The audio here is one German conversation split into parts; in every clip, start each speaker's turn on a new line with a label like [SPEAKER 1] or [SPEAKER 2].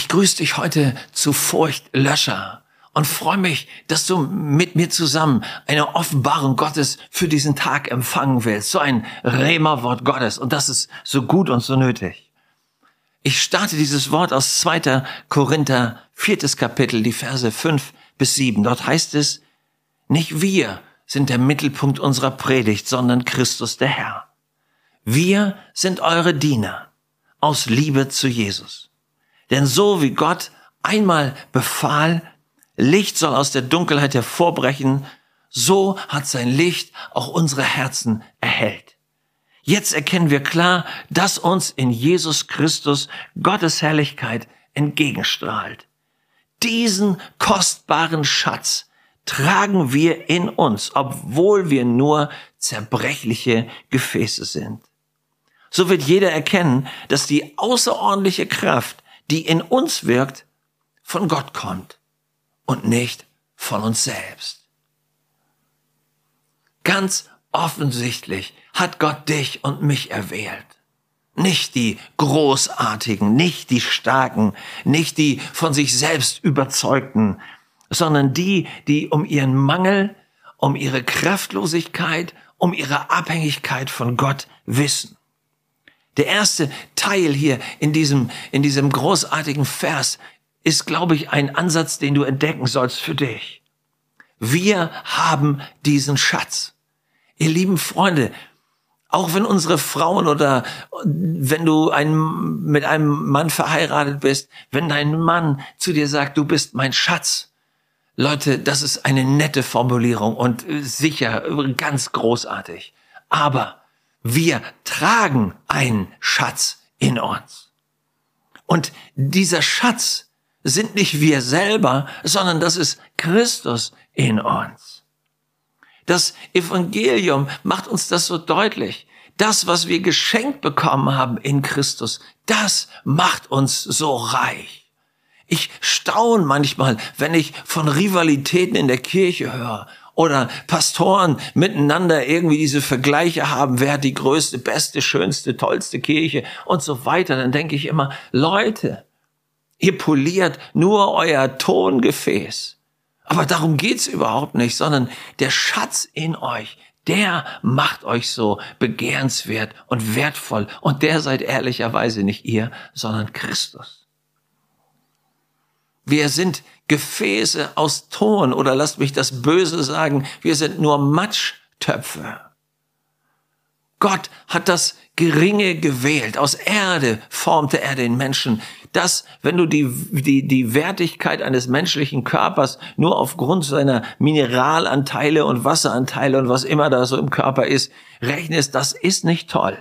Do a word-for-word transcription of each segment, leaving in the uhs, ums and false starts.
[SPEAKER 1] grüße dich heute zu Furchtlöscher und freue mich, dass du mit mir zusammen eine Offenbarung Gottes für diesen Tag empfangen willst. So ein Rhema-Wort Gottes, und das ist so gut und so nötig. Ich starte dieses Wort aus zweiter Korinther, viertes Kapitel, die Verse fünf bis sieben. Dort heißt es: Nicht wir sind der Mittelpunkt unserer Predigt, sondern Christus der Herr. Wir sind eure Diener aus Liebe zu Jesus. Denn so wie Gott einmal befahl, Licht soll aus der Dunkelheit hervorbrechen, so hat sein Licht auch unsere Herzen erhellt. Jetzt erkennen wir klar, dass uns in Jesus Christus Gottes Herrlichkeit entgegenstrahlt. Diesen kostbaren Schatz tragen wir in uns, obwohl wir nur zerbrechliche Gefäße sind. So wird jeder erkennen, dass die außerordentliche Kraft, die in uns wirkt, von Gott kommt und nicht von uns selbst. Ganz offensichtlich hat Gott dich und mich erwählt. Nicht die Großartigen, nicht die Starken, nicht die von sich selbst Überzeugten, sondern die, die um ihren Mangel, um ihre Kraftlosigkeit, um ihre Abhängigkeit von Gott wissen. Der erste Teil hier in diesem, in diesem großartigen Vers ist, glaube ich, ein Ansatz, den du entdecken sollst für dich. Wir haben diesen Schatz. Ihr lieben Freunde, auch wenn unsere Frauen oder wenn du ein, mit einem Mann verheiratet bist, wenn dein Mann zu dir sagt, du bist mein Schatz, Leute, das ist eine nette Formulierung und sicher ganz großartig. Aber wir tragen einen Schatz in uns. Und dieser Schatz sind nicht wir selber, sondern das ist Christus in uns. Das Evangelium macht uns das so deutlich. Das, was wir geschenkt bekommen haben in Christus, das macht uns so reich. Ich staune manchmal, wenn ich von Rivalitäten in der Kirche höre oder Pastoren miteinander irgendwie diese Vergleiche haben, wer hat die größte, beste, schönste, tollste Kirche und so weiter. Dann denke ich immer, Leute, ihr poliert nur euer Tongefäß. Aber darum geht's überhaupt nicht, sondern der Schatz in euch, der macht euch so begehrenswert und wertvoll. Und der seid ehrlicherweise nicht ihr, sondern Christus. Wir sind Gefäße aus Ton, oder lasst mich das Böse sagen, wir sind nur Matschtöpfe. Gott hat das Geringe gewählt. Aus Erde formte er den Menschen. Das, wenn du die, die, die Wertigkeit eines menschlichen Körpers nur aufgrund seiner Mineralanteile und Wasseranteile und was immer da so im Körper ist, rechnest, das ist nicht toll.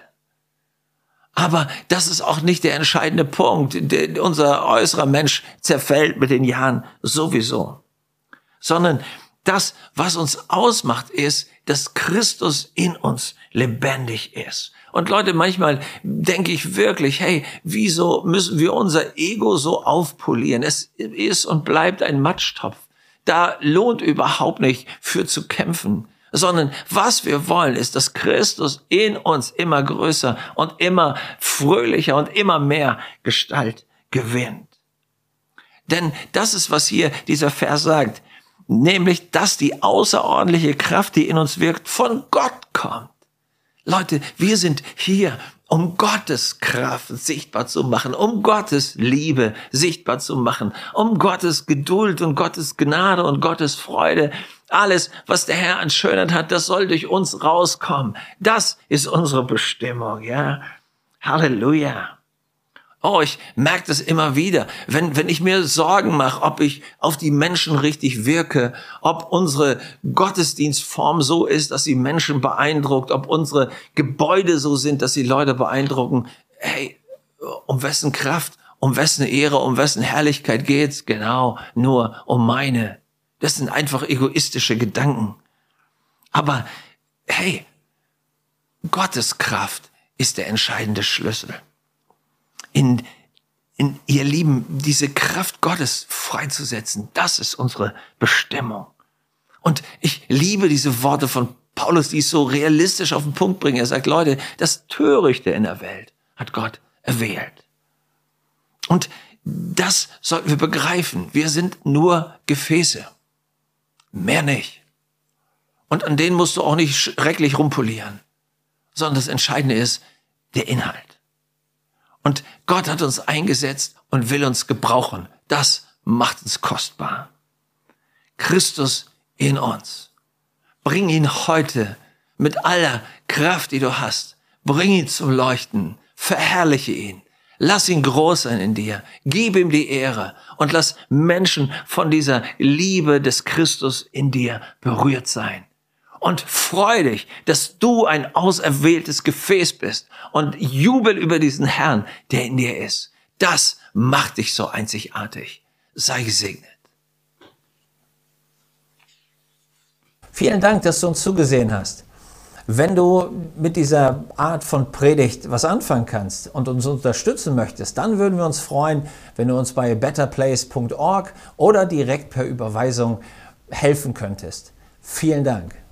[SPEAKER 1] Aber das ist auch nicht der entscheidende Punkt. Der, unser äußerer Mensch zerfällt mit den Jahren sowieso. Sondern das, was uns ausmacht, ist, dass Christus in uns lebendig ist. Und Leute, manchmal denke ich wirklich, hey, wieso müssen wir unser Ego so aufpolieren? Es ist und bleibt ein Matschtopf. Da lohnt überhaupt nicht für zu kämpfen. Sondern was wir wollen, ist, dass Christus in uns immer größer und immer fröhlicher und immer mehr Gestalt gewinnt. Denn das ist, was hier dieser Vers sagt, nämlich, dass die außerordentliche Kraft, die in uns wirkt, von Gott kommt. Leute, wir sind hier, um Gottes Kraft sichtbar zu machen, um Gottes Liebe sichtbar zu machen, um Gottes Geduld und Gottes Gnade und Gottes Freude. Alles, was der Herr an Schönheit hat, das soll durch uns rauskommen. Das ist unsere Bestimmung, ja. Halleluja. Oh, ich merke das immer wieder, wenn, wenn ich mir Sorgen mache, ob ich auf die Menschen richtig wirke, ob unsere Gottesdienstform so ist, dass sie Menschen beeindruckt, ob unsere Gebäude so sind, dass sie Leute beeindrucken. Hey, um wessen Kraft, um wessen Ehre, um wessen Herrlichkeit geht's? Genau, nur um meine. Das sind einfach egoistische Gedanken. Aber hey, Gottes Kraft ist der entscheidende Schlüssel. In, in ihr Lieben, diese Kraft Gottes freizusetzen, das ist unsere Bestimmung. Und ich liebe diese Worte von Paulus, die es so realistisch auf den Punkt bringen. Er sagt, Leute, das Törichte in der Welt hat Gott erwählt. Und Das sollten wir begreifen. Wir sind nur Gefäße. Mehr nicht. Und an denen musst du auch nicht schrecklich rumpolieren, sondern das Entscheidende ist der Inhalt. Und Gott hat uns eingesetzt und will uns gebrauchen. Das macht uns kostbar. Christus in uns. Bring ihn heute mit aller Kraft, die du hast. Bring ihn zum Leuchten. Verherrliche ihn. Lass ihn groß sein in dir. Gib ihm die Ehre und lass Menschen von dieser Liebe des Christus in dir berührt sein. Und freu dich, dass du ein auserwähltes Gefäß bist und jubel über diesen Herrn, der in dir ist. Das macht dich so einzigartig. Sei gesegnet.
[SPEAKER 2] Vielen Dank, dass du uns zugesehen hast. Wenn du mit dieser Art von Predigt was anfangen kannst und uns unterstützen möchtest, dann würden wir uns freuen, wenn du uns bei better place punkt org oder direkt per Überweisung helfen könntest. Vielen Dank.